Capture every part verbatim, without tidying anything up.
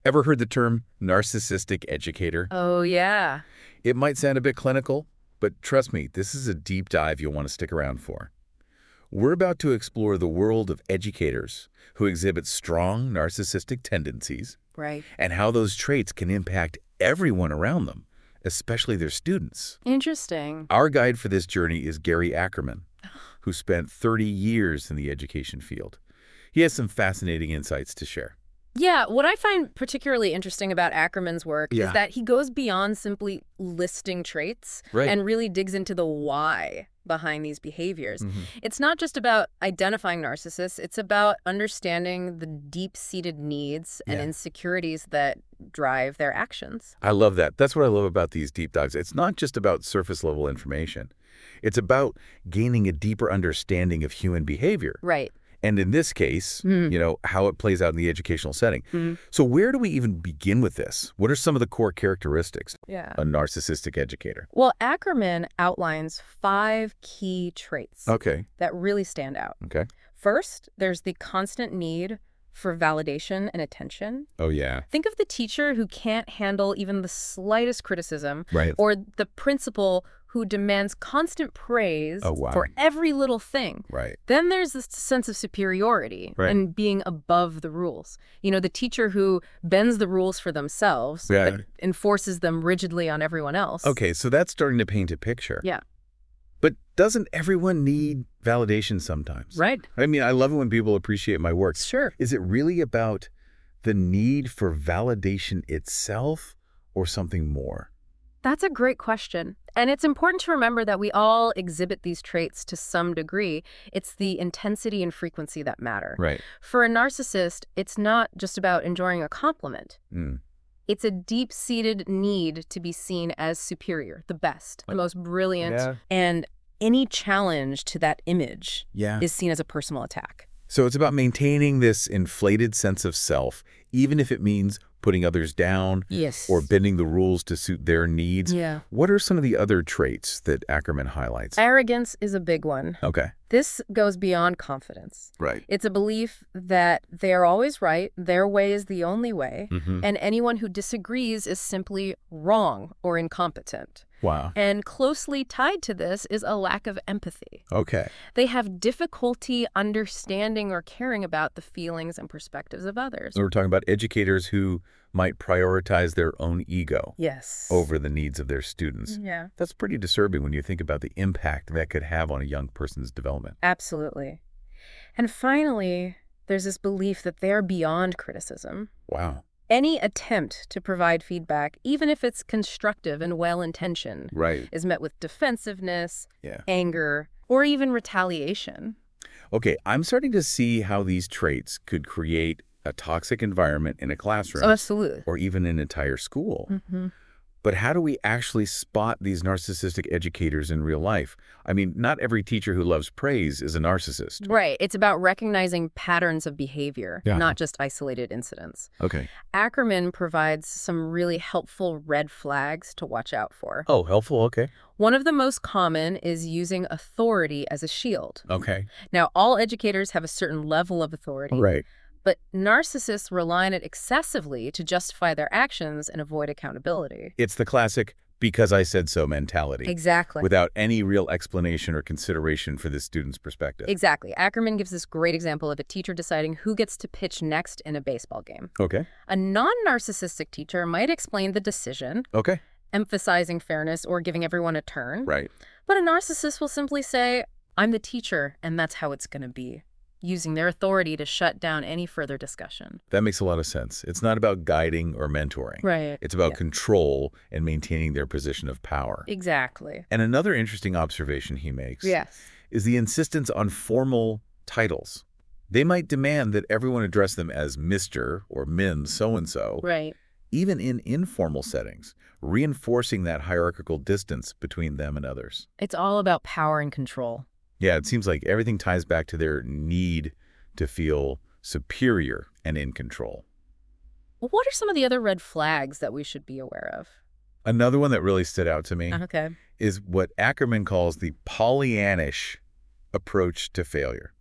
Ever heard the term narcissistic educator? Oh, yeah. It might sound a bit clinical, but trust me, this is a deep dive you'll want to stick around for. We're about to explore the world of educators who exhibit strong narcissistic tendencies Right. and how those traits can impact everyone around them, especially their students. Interesting. Our guide for this journey is Gary Ackerman, who spent thirty years in the education field. He has some fascinating insights to share. Yeah, what I find particularly interesting about Ackerman's work Yeah. is that he goes beyond simply listing traits Right. and really digs into the why behind these behaviors. Mhm. It's not just about identifying narcissists, it's about understanding the deep-seated needs and Yeah. insecurities that drive their actions. I love that. That's what I love about these deep dives. It's not just about surface-level information. It's about gaining a deeper understanding of human behavior. Right. And in this case, Mm. you know, how it plays out in the educational setting. Mm. So where do we even begin with this? What are some of the core characteristics Yeah. of a narcissistic educator? Well, Ackerman outlines five key traits Okay. that really stand out. Okay. First, there's the constant need for validation and attention. Oh, yeah. Think of the teacher who can't handle even the slightest criticism, Right. or the principal who demands constant praise Oh, wow. for every little thing. Right. Then there's this sense of superiority Right. and being above the rules. You know, the teacher who bends the rules for themselves, Yeah. but enforces them rigidly on everyone else. Okay, so that's starting to paint a picture. Yeah. But doesn't everyone need validation sometimes? Right. I mean, I love it when people appreciate my work. Sure. Is it really about the need for validation itself or something more? That's a great question. And it's important to remember that we all exhibit these traits to some degree. It's the intensity and frequency that matter. Right. For a narcissist, it's not just about enjoying a compliment. Mm. It's a deep-seated need to be seen as superior, the best, the most brilliant. Yeah. And any challenge to that image Yeah. is seen as a personal attack. So it's about maintaining this inflated sense of self, even if it means putting others down Yes. or bending the rules to suit their needs. Yeah. What are some of the other traits that Ackerman highlights? Arrogance is a big one. Okay. This goes beyond confidence. Right. It's a belief that they're always right, their way is the only way, Mm-hmm. and anyone who disagrees is simply wrong or incompetent. Wow. And closely tied to this is a lack of empathy. Okay. They have difficulty understanding or caring about the feelings and perspectives of others. So we're talking about educators who might prioritize their own ego Yes. over the needs of their students. Yeah, That's pretty disturbing when you think about the impact that could have on a young person's development. absolutely. And finally, there's this belief that they're beyond criticism. Wow. Any attempt to provide feedback, even if it's constructive and well-intentioned, Right. is met with defensiveness, Yeah. anger, or even retaliation. Okay, I'm starting to see how these traits could create a toxic environment in a classroom Oh, absolutely. or even an entire school. Mm-hmm. But how do we actually spot these narcissistic educators in real life? I mean, not every teacher who loves praise is a narcissist. Right. It's about recognizing patterns of behavior, Yeah. not just isolated incidents. Okay. Ackerman provides some really helpful red flags to watch out for. Oh, helpful. Okay. One of the most common is using authority as a shield. Okay. Now, all educators have a certain level of authority. Right. But narcissists rely on it excessively to justify their actions and avoid accountability. It's the classic because I said so mentality. Exactly. Without any real explanation or consideration for the student's perspective. Exactly. Ackerman gives this great example of a teacher deciding who gets to pitch next in a baseball game. Okay. A non-narcissistic teacher might explain the decision, Okay. emphasizing fairness or giving everyone a turn. Right. But a narcissist will simply say, I'm the teacher, and that's how it's going to be, using their authority to shut down any further discussion. That makes a lot of sense. It's not about guiding or mentoring. Right. It's about Yeah. control and maintaining their position of power. Exactly. And another interesting observation he makes Yes. is the insistence on formal titles. They might demand that everyone address them as Mister or Min so-and-so, Right. even in informal settings, reinforcing that hierarchical distance between them and others. It's all about power and control. Yeah, it seems like everything ties back to their need to feel superior and in control. What are some of the other red flags that we should be aware of? Another one that really stood out to me Okay. is what Ackerman calls the Pollyannish approach to failure.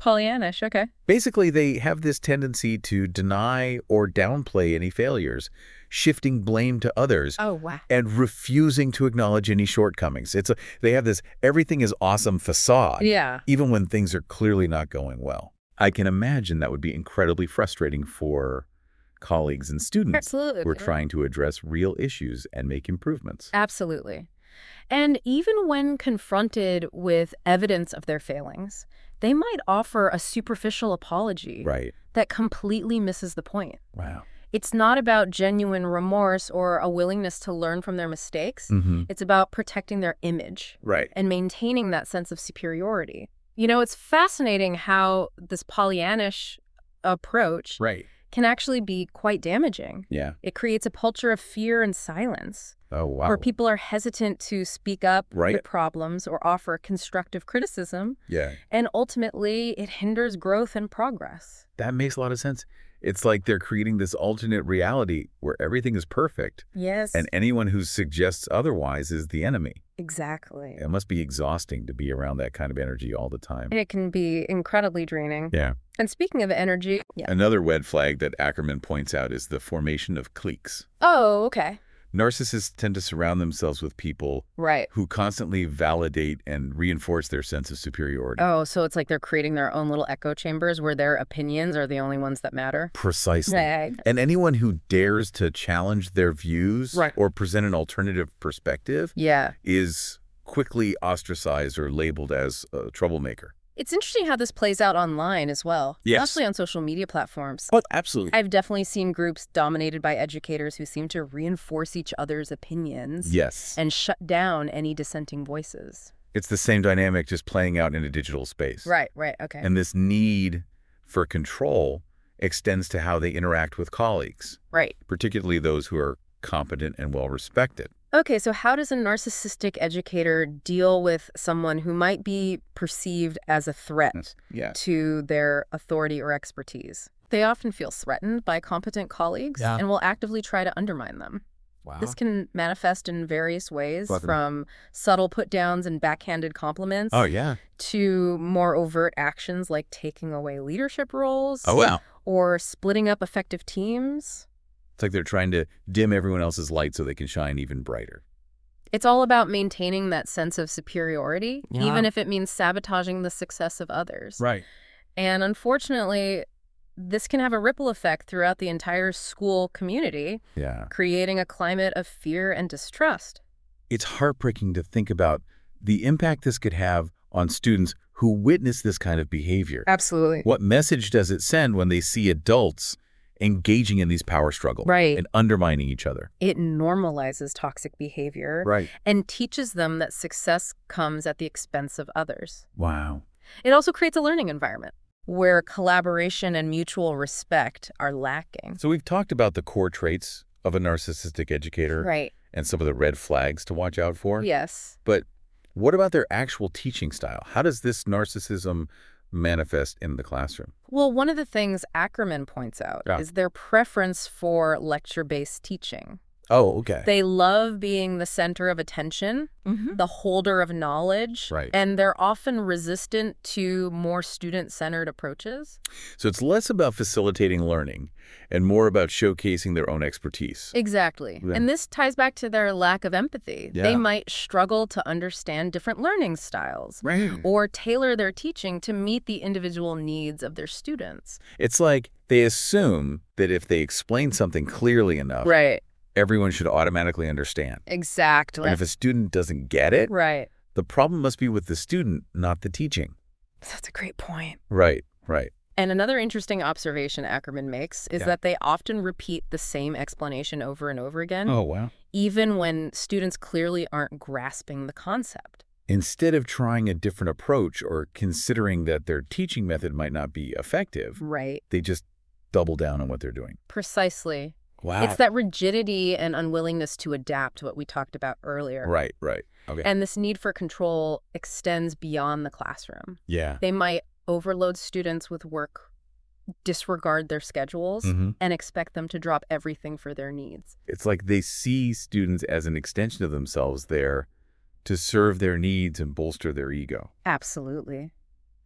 Pollyannish, okay. Basically, they have this tendency to deny or downplay any failures, shifting blame to others, Oh, wow. and refusing to acknowledge any shortcomings. It's a, they have this everything is awesome facade, Yeah. even when things are clearly not going well. I can imagine that would be incredibly frustrating for colleagues and students Absolutely. who are trying to address real issues and make improvements. Absolutely. And even when confronted with evidence of their failings, they might offer a superficial apology Right. that completely misses the point. Wow. It's not about genuine remorse or a willingness to learn from their mistakes. Mm-hmm. It's about protecting their image Right. and maintaining that sense of superiority. You know, it's fascinating how this Pollyannish approach Right. can actually be quite damaging. Yeah. It creates a culture of fear and silence, Oh, wow. where people are hesitant to speak up Right. with problems or offer constructive criticism, Yeah. and ultimately it hinders growth and progress. That makes a lot of sense. It's like they're creating this alternate reality where everything is perfect, Yes, and anyone who suggests otherwise is the enemy. exactly. It must be exhausting to be around that kind of energy all the time. And it can be incredibly draining. Yeah. And speaking of energy, yeah. Another red flag that Ackerman points out is the formation of cliques. Oh, okay. Narcissists tend to surround themselves with people Right. who constantly validate and reinforce their sense of superiority. Oh, so it's like they're creating their own little echo chambers where their opinions are the only ones that matter? Precisely. Right. And anyone who dares to challenge their views Right. or present an alternative perspective Yeah. is quickly ostracized or labeled as a troublemaker. It's interesting how this plays out online as well, Yes. mostly on social media platforms. But absolutely. I've definitely seen groups dominated by educators who seem to reinforce each other's opinions Yes. and shut down any dissenting voices. It's the same dynamic just playing out in a digital space. Right, right, okay. And this need for control extends to how they interact with colleagues, Right. particularly those who are competent and well-respected. Okay, so how does a narcissistic educator deal with someone who might be perceived as a threat Yeah. to their authority or expertise? They often feel threatened by competent colleagues Yeah. and will actively try to undermine them. Wow. This can manifest in various ways, Clever. from subtle put-downs and backhanded compliments Oh, yeah. to more overt actions like taking away leadership roles Oh, wow. or splitting up effective teams. It's like they're trying to dim everyone else's light so they can shine even brighter. It's all about maintaining that sense of superiority, Yeah. even if it means sabotaging the success of others. Right. And unfortunately, this can have a ripple effect throughout the entire school community, Yeah. creating a climate of fear and distrust. It's heartbreaking to think about the impact this could have on students who witness this kind of behavior. Absolutely. What message does it send when they see adults engaging in these power struggles Right. and undermining each other? It normalizes toxic behavior Right. and teaches them that success comes at the expense of others. Wow. It also creates a learning environment where collaboration and mutual respect are lacking. So we've talked about the core traits of a narcissistic educator Right. and some of the red flags to watch out for. Yes. But what about their actual teaching style? How does this narcissism manifest in the classroom? Well, one of the things Ackerman points out Yeah. is their preference for lecture-based teaching. Oh, okay. They love being the center of attention, the holder of knowledge, Right. and they're often resistant to more student-centered approaches. So it's less about facilitating learning and more about showcasing their own expertise. Exactly. Yeah. And this ties back to their lack of empathy. Yeah. They might struggle to understand different learning styles Right. or tailor their teaching to meet the individual needs of their students. It's like they assume that if they explain something clearly enough, Right. everyone should automatically understand. Exactly. And if a student doesn't get it, Right. the problem must be with the student, not the teaching. That's a great point. Right, right. And another interesting observation Ackerman makes is Yeah. that they often repeat the same explanation over and over again, Oh, wow. even when students clearly aren't grasping the concept. Instead of trying a different approach or considering that their teaching method might not be effective, Right. they just double down on what they're doing. Precisely. Wow. It's that rigidity and unwillingness to adapt, what we talked about earlier. Right, right. Okay. And this need for control extends beyond the classroom. yeah. They might overload students with work, disregard their schedules, Mhm. and expect them to drop everything for their needs. It's like they see students as an extension of themselves there to serve their needs and bolster their ego. Absolutely.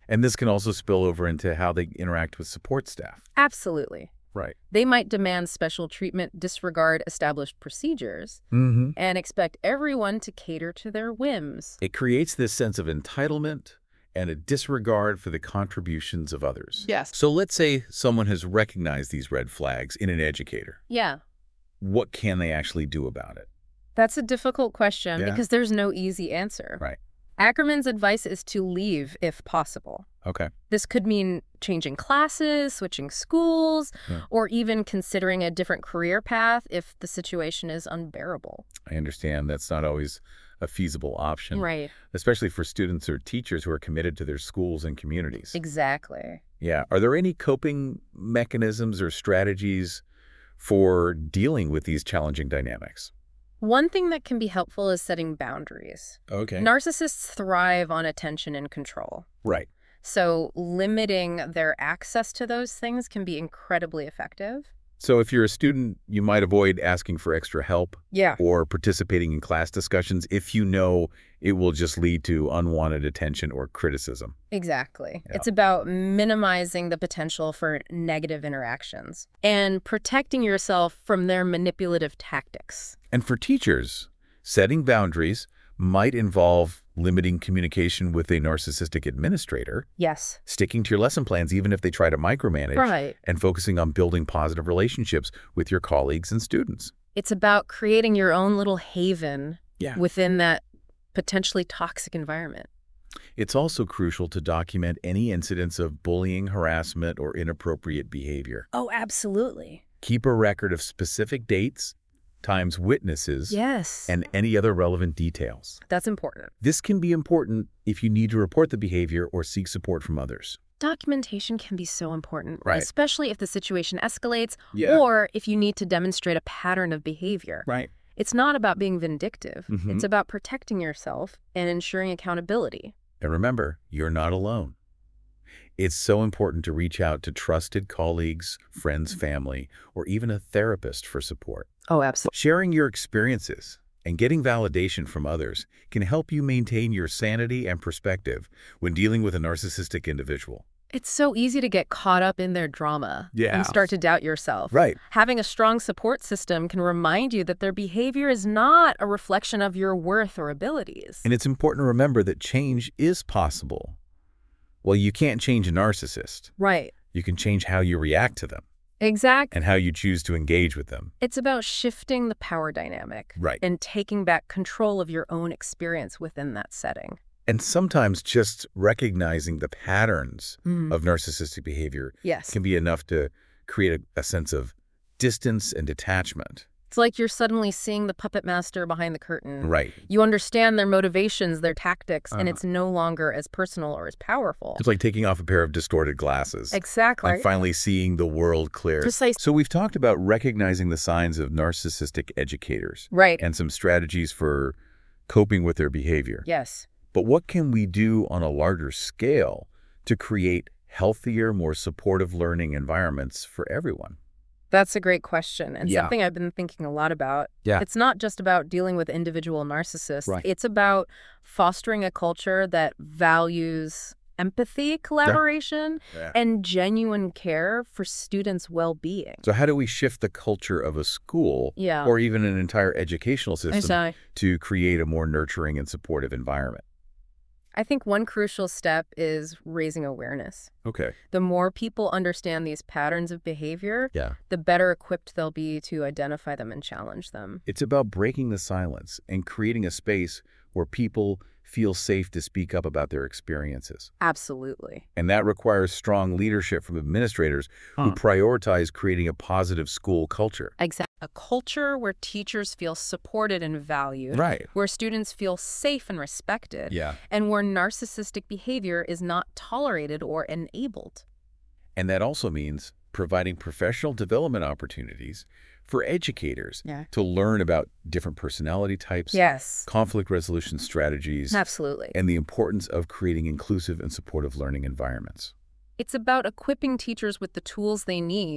And this can also spill over into how they interact with support staff. Absolutely. Right. They might demand special treatment, disregard established procedures, Mm-hmm. and expect everyone to cater to their whims. It creates this sense of entitlement and a disregard for the contributions of others. Yes. So let's say someone has recognized these red flags in an educator. Yeah. What can they actually do about it? That's a difficult question Yeah. because there's no easy answer. Right. Ackerman's advice is to leave if possible. Okay. This could mean changing classes, switching schools, Yeah. or even considering a different career path if the situation is unbearable. I understand that's not always a feasible option, Right. especially for students or teachers who are committed to their schools and communities. Exactly. Yeah. Are there any coping mechanisms or strategies for dealing with these challenging dynamics? One thing that can be helpful is setting boundaries. Okay. Narcissists thrive on attention and control. Right. So limiting their access to those things can be incredibly effective. So if you're a student, you might avoid asking for extra help Yeah. or participating in class discussions if you know it will just lead to unwanted attention or criticism. Exactly. Yeah. It's about minimizing the potential for negative interactions and protecting yourself from their manipulative tactics. And for teachers, setting boundaries might involve limiting communication with a narcissistic administrator, Yes. sticking to your lesson plans even if they try to micromanage, Right. and focusing on building positive relationships with your colleagues and students. It's about creating your own little haven Yeah. within that potentially toxic environment. It's also crucial to document any incidents of bullying, harassment, or inappropriate behavior. Oh, absolutely. Keep a record of specific dates, times, witnesses, Yes. and any other relevant details. That's important. This can be important if you need to report the behavior or seek support from others. Documentation can be so important, Right. especially if the situation escalates Yeah. or if you need to demonstrate a pattern of behavior. Right. It's not about being vindictive. Mhm. It's about protecting yourself and ensuring accountability. And remember, you're not alone. It's so important to reach out to trusted colleagues, friends, family, or even a therapist for support. Oh, absolutely. Sharing your experiences and getting validation from others can help you maintain your sanity and perspective when dealing with a narcissistic individual. It's so easy to get caught up in their drama Yeah. and start to doubt yourself. Right. Having a strong support system can remind you that their behavior is not a reflection of your worth or abilities. And it's important to remember that change is possible. Well, you can't change a narcissist. Right. You can change how you react to them Exactly. and how you choose to engage with them. It's about shifting the power dynamic Right. and taking back control of your own experience within that setting. And sometimes just recognizing the patterns Mm. of narcissistic behavior Yes. can be enough to create a, a sense of distance and detachment. It's like you're suddenly seeing the puppet master behind the curtain. Right. You understand their motivations, their tactics, and Uh-huh. it's no longer as personal or as powerful. It's like taking off a pair of distorted glasses Exactly. and finally seeing the world clear. Precisely. So we've talked about recognizing the signs of narcissistic educators Right. and some strategies for coping with their behavior. Yes. But what can we do on a larger scale to create healthier, more supportive learning environments for everyone? That's a great question and Yeah. something I've been thinking a lot about. Yeah. It's not just about dealing with individual narcissists. Right. It's about fostering a culture that values empathy, collaboration, Yeah. and genuine care for students' well-being. So how do we shift the culture of a school Yeah. or even an entire educational system Exactly. to create a more nurturing and supportive environment? I think one crucial step is raising awareness. Okay. The more people understand these patterns of behavior, Yeah. the better equipped they'll be to identify them and challenge them. It's about breaking the silence and creating a space where people feel safe to speak up about their experiences. Absolutely. And that requires strong leadership from administrators who Huh. prioritize creating a positive school culture. Exactly. A culture where teachers feel supported and valued, Right. where students feel safe and respected, Yeah. and where narcissistic behavior is not tolerated or enabled. And that also means providing professional development opportunities for educators Yeah. to learn about different personality types, Yes. conflict resolution strategies, Absolutely. and the importance of creating inclusive and supportive learning environments. It's about equipping teachers with the tools they need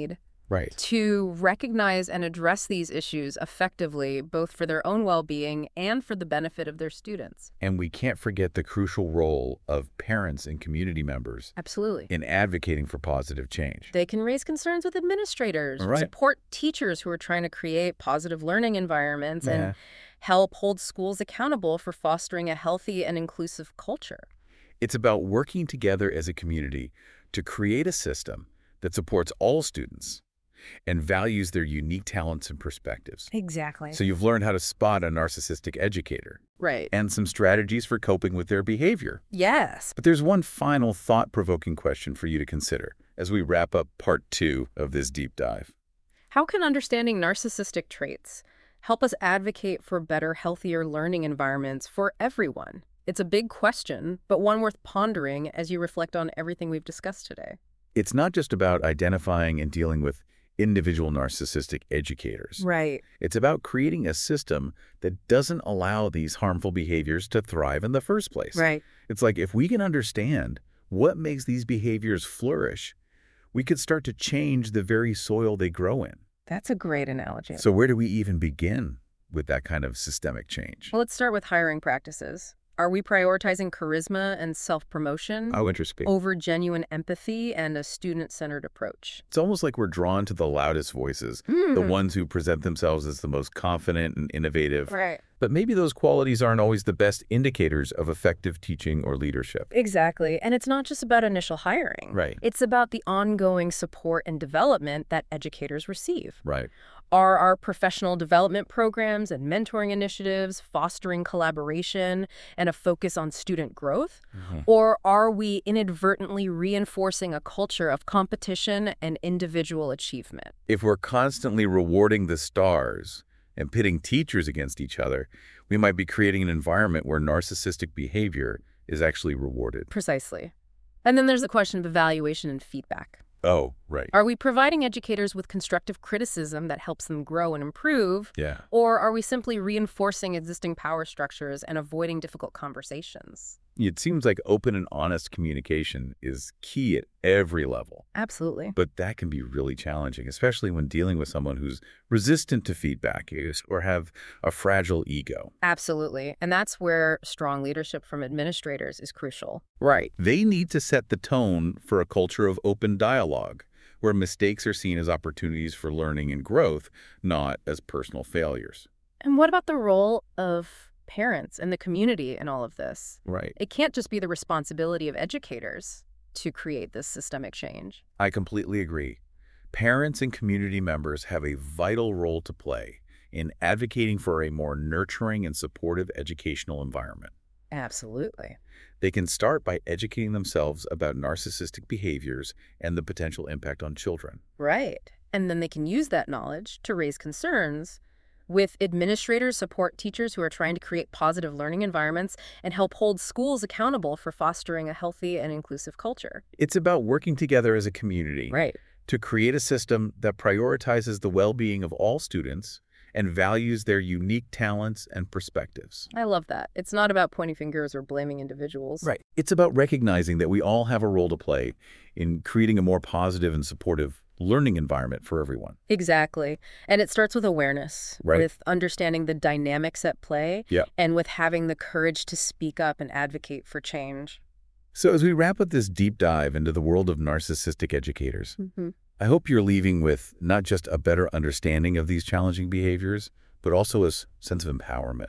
Right. to recognize and address these issues effectively, both for their own well-being and for the benefit of their students. And we can't forget the crucial role of parents and community members Absolutely. in advocating for positive change. They can raise concerns with administrators, Right. support teachers who are trying to create positive learning environments, Yeah. and help hold schools accountable for fostering a healthy and inclusive culture. It's about working together as a community to create a system that supports all students and values their unique talents and perspectives. Exactly. So you've learned how to spot a narcissistic educator Right. and some strategies for coping with their behavior. Yes. But there's one final thought-provoking question for you to consider as we wrap up part two of this deep dive. How can understanding narcissistic traits help us advocate for better, healthier learning environments for everyone? It's a big question, but one worth pondering as you reflect on everything we've discussed today. It's not just about identifying and dealing with individual narcissistic educators. Right. It's about creating a system that doesn't allow these harmful behaviors to thrive in the first place. Right. It's like if we can understand what makes these behaviors flourish, we could start to change the very soil they grow in. That's a great analogy. So where do we even begin with that kind of systemic change? Well, let's start with hiring practices. Are we prioritizing charisma and self-promotion Oh, interesting. over genuine empathy and a student-centered approach? It's almost like we're drawn to the loudest voices, the ones who present themselves as the most confident and innovative. Right. But maybe those qualities aren't always the best indicators of effective teaching or leadership. Exactly. And it's not just about initial hiring. Right. It's about the ongoing support and development that educators receive. Right. Are our professional development programs and mentoring initiatives fostering collaboration and a focus on student growth? Mhm. Or are we inadvertently reinforcing a culture of competition and individual achievement? If we're constantly rewarding the stars and pitting teachers against each other, we might be creating an environment where narcissistic behavior is actually rewarded. Precisely. And then there's the question of evaluation and feedback. Oh, right. Are we providing educators with constructive criticism that helps them grow and improve? Yeah. Or are we simply reinforcing existing power structures and avoiding difficult conversations? It seems like open and honest communication is key at every level. Absolutely. But that can be really challenging, especially when dealing with someone who's resistant to feedback is- or have a fragile ego. Absolutely. And that's where strong leadership from administrators is crucial. Right. They need to set the tone for a culture of open dialogue, where mistakes are seen as opportunities for learning and growth, not as personal failures. And what about the role of parents and the community in all of this? Right. It can't just be the responsibility of educators to create this systemic change. I completely agree. Parents and community members have a vital role to play in advocating for a more nurturing and supportive educational environment. Absolutely. They can start by educating themselves about narcissistic behaviors and the potential impact on children. Right. And then they can use that knowledge to raise concerns with administrators, support teachers who are trying to create positive learning environments, and help hold schools accountable for fostering a healthy and inclusive culture. It's about working together as a community Right. to create a system that prioritizes the well-being of all students and values their unique talents and perspectives. I love that. It's not about pointing fingers or blaming individuals. Right. It's about recognizing that we all have a role to play in creating a more positive and supportive learning environment for everyone. Exactly. And it starts with awareness, Right. with understanding the dynamics at play, Yeah. and with having the courage to speak up and advocate for change. So as we wrap up this deep dive into the world of narcissistic educators, Mm-hmm. I hope you're leaving with not just a better understanding of these challenging behaviors, but also a s- sense of empowerment.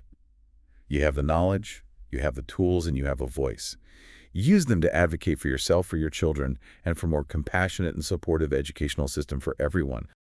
You have the knowledge, you have the tools, and you have a voice. Use them to advocate for yourself, for your children, and for a more compassionate and supportive educational system for everyone.